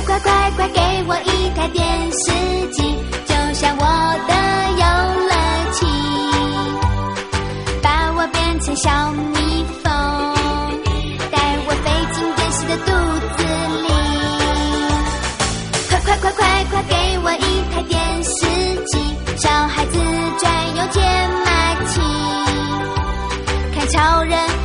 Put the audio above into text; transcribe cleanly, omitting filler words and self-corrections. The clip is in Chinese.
快快快给我一台电视机，就像我的游乐器，把我变成小蜜蜂，带我飞进电视的肚子里。快快快快快给我一台电视机，小孩子专用解码器，看超人